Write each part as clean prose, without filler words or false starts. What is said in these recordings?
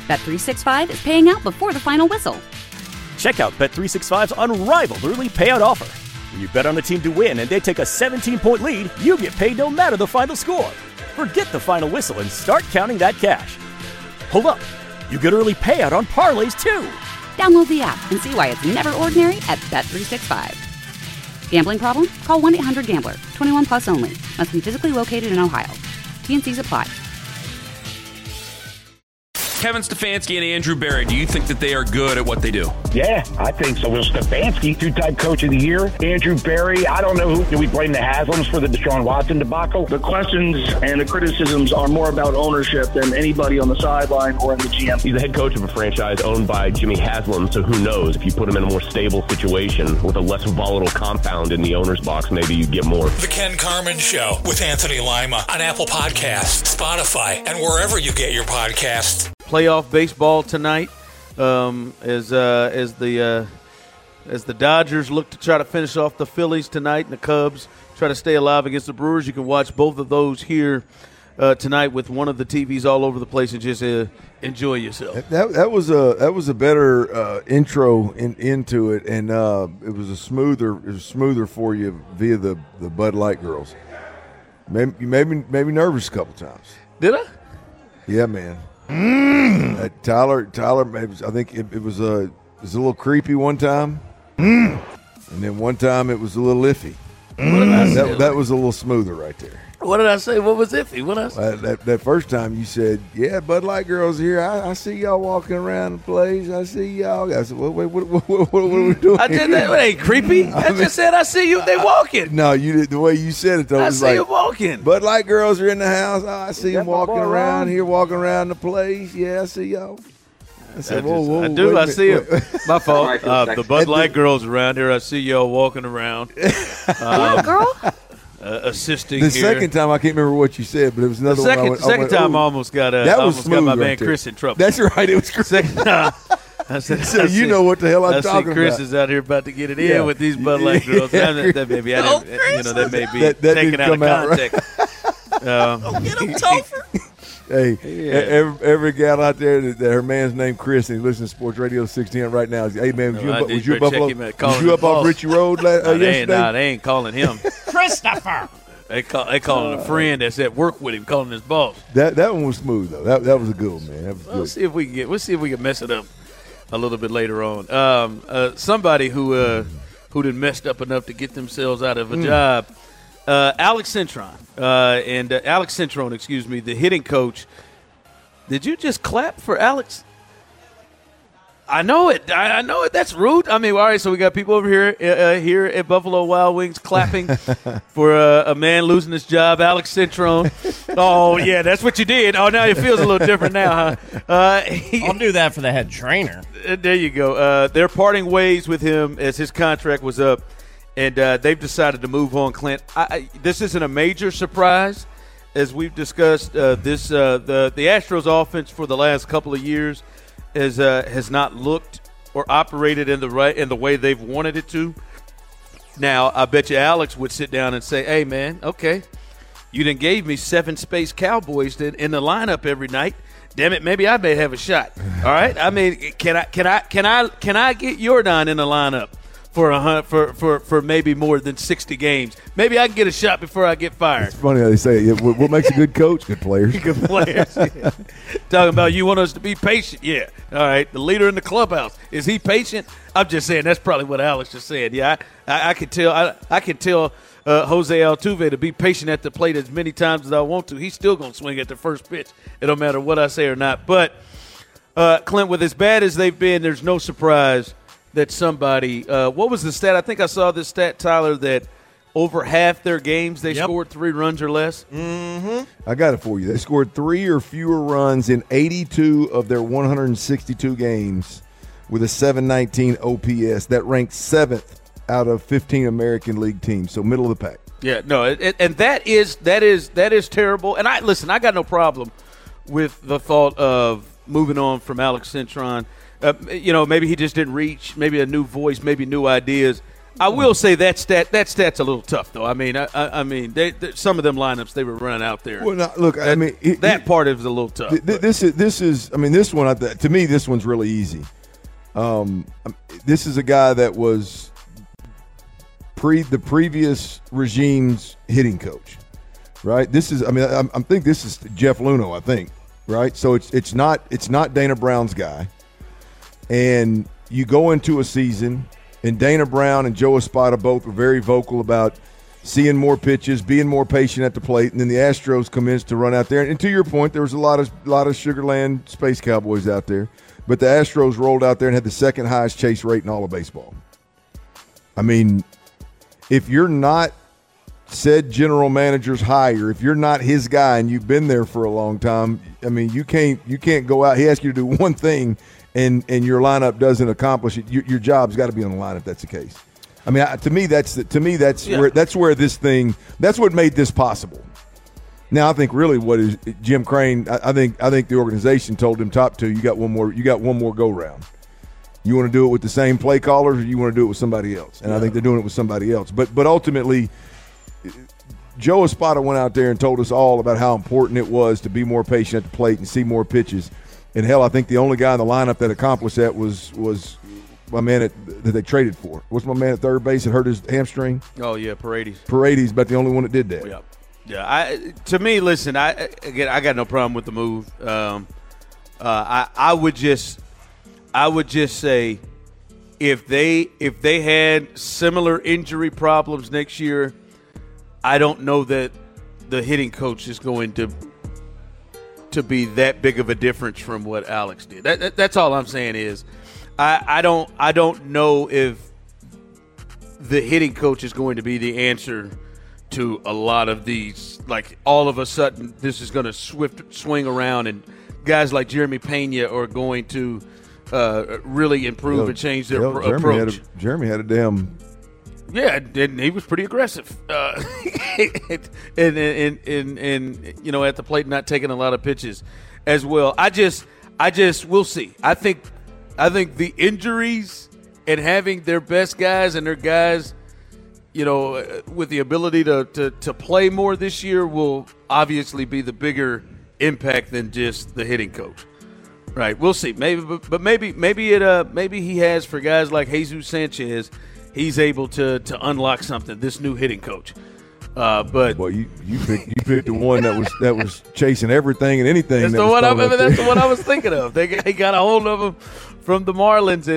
Bet365 is paying out before the final whistle. Check out Bet365's unrivaled early payout offer. When you bet on a team to win and they take a 17-point lead, you get paid no matter the final score. Forget the final whistle and start counting that cash. Hold up. You get early payout on parlays, too. Download the app and see why it's never ordinary at Bet365. Gambling problem? Call 1-800-GAMBLER. 21 plus only. Must be physically located in Ohio. T&Cs apply. Kevin Stefanski and Andrew Berry, do you think that they are good at what they do? Yeah, I think so. Well, Stefanski, two-time coach of the year. Andrew Berry, I don't know who. Do we blame the Haslams for the Deshaun Watson debacle? The questions and the criticisms are more about ownership than anybody on the sideline or in the GM. He's the head coach of a franchise owned by Jimmy Haslam, so who knows? If you put him in a more stable situation with a less volatile compound in the owner's box, maybe you get more. The Ken Carman Show with Anthony Lima on Apple Podcasts, Spotify, and wherever you get your podcasts. Playoff baseball tonight as the Dodgers look to try to finish off the Phillies tonight and the Cubs try to stay alive against the Brewers. You can watch both of those here tonight with one of the TVs all over the place and just enjoy yourself. That was a better intro into it, and it was smoother for you via the Bud Light girls. Maybe nervous a couple times. Did I? Yeah, man. Tyler, I think it was a little creepy one time, and then one time it was a little iffy. That was a little smoother right there. What did I say? What was iffy? What else? That first time you said, "Yeah, Bud Light girls here. I see y'all walking around the place. I see y'all." I said, "Wait, what are we doing?" I did that. It ain't creepy. I just said, "I see you. They walking." No, you did the way you said it though. I was see like, you walking. Bud Light girls are in the house. Oh, I see them walking around here, walking around the place. Yeah, I see y'all. I said, whoa, I do. I see them. My fault. Right, the Bud Light girls around here. I see y'all walking around. Girl? Assisting the here. second time, I can't remember what you said, but it was another one. The second time I almost got my man Chris in trouble. That's right. It was Chris. I said, so you know what the hell I'm talking about. Chris is out here about to get it in with these Bud Light girls. That may be, that may be taken out of context. Get him, Topher. Hey, every gal out there that her man's named Chris and he listens to Sports Radio 16 right now. Hey, man, was you up off Ritchie Road yesterday? They ain't calling him. Christopher. They calling a friend that's at work with him, calling his boss. That one was smooth though. That was a good one, man. That was good. We'll see if we can mess it up a little bit later on. Somebody who done messed up enough to get themselves out of a job. Alex Cintron, the hitting coach. Did you just clap for Alex? I know it. That's rude. I mean, all right, so we got people over here at Buffalo Wild Wings clapping for a man losing his job, Alex Cintron. Oh, yeah, that's what you did. Oh, now it feels a little different now, huh? I'll do that for the head trainer. There you go. They're parting ways with him as his contract was up. And they've decided to move on, Clint. This isn't a major surprise. As we've discussed, the Astros offense for the last couple of years has not looked or operated in the way they've wanted it to. Now, I bet you Alex would sit down and say, "Hey, man, okay, you done gave me 7 Space Cowboys in the lineup every night. Damn it, maybe I may have a shot. All right, I mean, can I get Yordan in the lineup for maybe more than 60 games? Maybe I can get a shot before I get fired." It's funny how they say it. What makes a good coach? Good players. Good players. Yeah. Talking about you want us to be patient. Yeah. All right. The leader in the clubhouse. Is he patient? I'm just saying that's probably what Alex just said. Yeah, I can tell. I can tell Jose Altuve to be patient at the plate as many times as I want to. He's still going to swing at the first pitch. It don't matter what I say or not. But, Clint, with as bad as they've been, there's no surprise that somebody what was the stat? I think I saw this stat, Tyler, that over half their games they scored 3 runs or less. Mm-hmm. I got it for you. They scored 3 or fewer runs in 82 of their 162 games with a 719 OPS. That ranked 7th out of 15 American League teams, so middle of the pack. Yeah, no, and that is terrible. And I got no problem with the thought of moving on from Alex Cintron. Maybe he just didn't reach, maybe a new voice, maybe new ideas. I will say that stat's a little tough, though. I mean, some of them lineups they were running out there. Well, look, that part is a little tough. This is. I mean, this one to me, this one's really easy. This is a guy that was the previous regime's hitting coach, right? This is. I mean, I think this is Jeff Luhnow. I think, right? So it's not Dana Brown's guy, and you go into a season. And Dana Brown and Joe Espada both were very vocal about seeing more pitches, being more patient at the plate, and then the Astros commenced to run out there. And to your point, there was a lot of Sugar Land Space Cowboys out there, but the Astros rolled out there and had the second highest chase rate in all of baseball. I mean, if you're not said general manager's hire, if you're not his guy and you've been there for a long time, I mean, you can't go out. He asks you to do one thing. And your lineup doesn't accomplish it. Your job's got to be on the line if that's the case. I mean, to me that's where this thing. That's what made this possible. Now I think really what is Jim Crane. I think the organization told him top two. You got one more go round. You want to do it with the same play callers, or you want to do it with somebody else? And I think they're doing it with somebody else. But ultimately, Joe Espada went out there and told us all about how important it was to be more patient at the plate and see more pitches. And hell, I think the only guy in the lineup that accomplished that was my man that they traded for. What's my man at third base that hurt his hamstring? Oh yeah, Paredes. Paredes, but the only one that did that. Yeah. To me, listen, I got no problem with the move. I would just say if they had similar injury problems next year, I don't know that the hitting coach is going to be that big of a difference from what Alex did. That's all I'm saying is I don't know if the hitting coach is going to be the answer to a lot of these. Like all of a sudden this is going to swing around and guys like Jeremy Pena are going to really improve and change their approach. Jeremy had a damn. Yeah, and he was pretty aggressive, and at the plate, not taking a lot of pitches as well. I just we'll see. I think the injuries and having their best guys and their guys, with the ability to play more this year will obviously be the bigger impact than just the hitting coach. Right, we'll see. Maybe he has for guys like Jesus Sanchez. He's able to unlock something. This new hitting coach, but you picked the one that was chasing everything and anything. That's the one I was thinking of. They got a hold of him from the Marlins,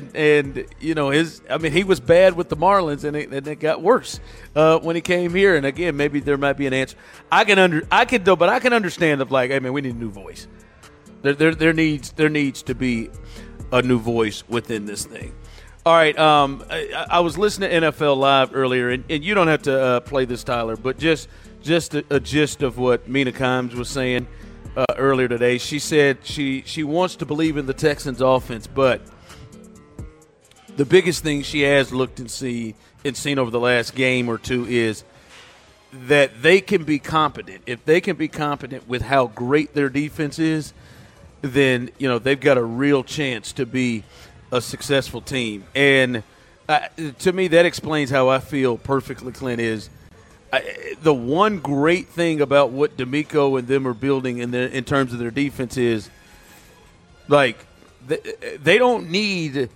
and he was bad with the Marlins, and it got worse when he came here. And again, maybe there might be an answer. I can understand of like, hey man, we need a new voice. There needs to be a new voice within this thing. All right, I was listening to NFL Live earlier, and you don't have to play this, Tyler, but just a gist of what Mina Kimes was saying earlier today. She said she wants to believe in the Texans' offense, but the biggest thing she has looked and seen over the last game or two is that they can be competent. If they can be competent with how great their defense is, then they've got a real chance to be a successful team. And to me, that explains how I feel perfectly, Clint, is the one great thing about what D'Amico and them are building in terms of their defense is, like, they don't need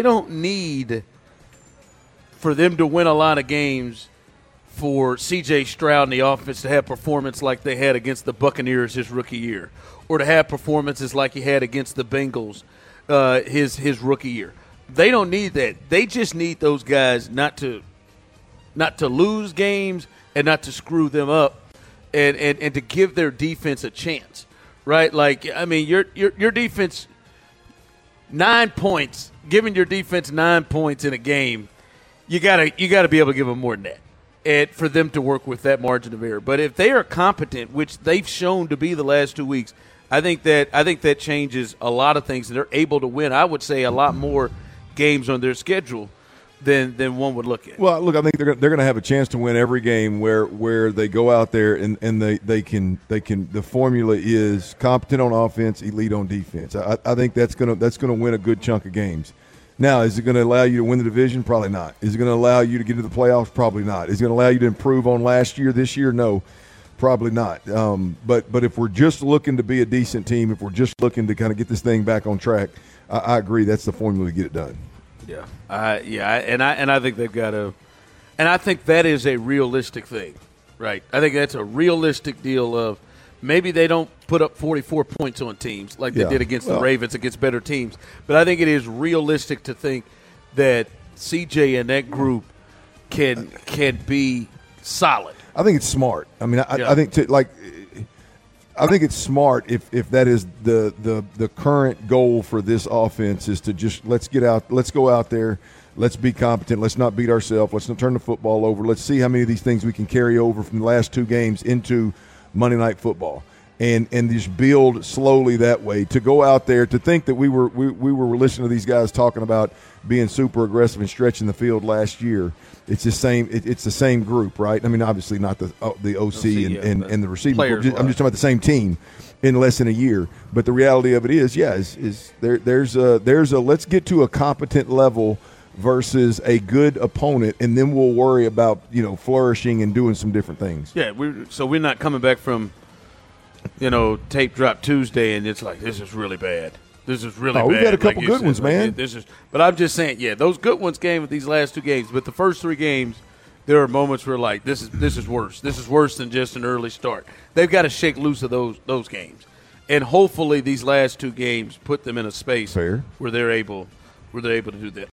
for them to win a lot of games for C.J. Stroud and the offense to have performance like they had against the Buccaneers his rookie year, or to have performances like he had against the Bengals his rookie year. They don't need that. They just need those guys not to lose games and not to screw them up, and to give their defense a chance, right? Like, I mean, your defense 9 points, giving your defense 9 points in a game, you gotta be able to give them more than that, and for them to work with that margin of error. But if they are competent, which they've shown to be the last 2 weeks, I think that changes a lot of things. They're able to win, I would say, a lot more games on their schedule than one would look at. Well, look, I think they're going to have a chance to win every game where they go out there and they can. The formula is competent on offense, elite on defense. I think that's going to win a good chunk of games. Now, is it going to allow you to win the division? Probably not. Is it going to allow you to get into the playoffs? Probably not. Is it going to allow you to improve on last year, this year? No, probably not. But if we're just looking to be a decent team, if we're just looking to kind of get this thing back on track, I agree that's the formula to get it done. Yeah, and I think they've got to, and I think that is a realistic thing, right? I think that's a realistic deal of maybe they don't put up 44 points on teams like they did against the Ravens, against better teams, but I think it is realistic to think that CJ and that group can be solid. I think it's smart. I mean, I think I think it's smart if that is the current goal for this offense is to just let's go out there, let's be competent, let's not beat ourselves, let's not turn the football over, let's see how many of these things we can carry over from the last two games into Monday Night Football, and just build slowly that way. To go out there, to think that we were listening to these guys talking about being super aggressive and stretching the field last year. It's the same. It's the same group, right? I mean, obviously not the OC and the receiver. I'm just talking about the same team in less than a year. But the reality of it is there's a let's get to a competent level versus a good opponent, and then we'll worry about flourishing and doing some different things. Yeah, we're not coming back from tape drop Tuesday and it's like this is really bad. This is really bad. We've had a couple good ones, man. But I'm just saying, those good ones came with these last two games. But the first three games, there are moments where like this is worse. This is worse than just an early start. They've got to shake loose of those games, and hopefully these last two games put them in a space where they're able to do that.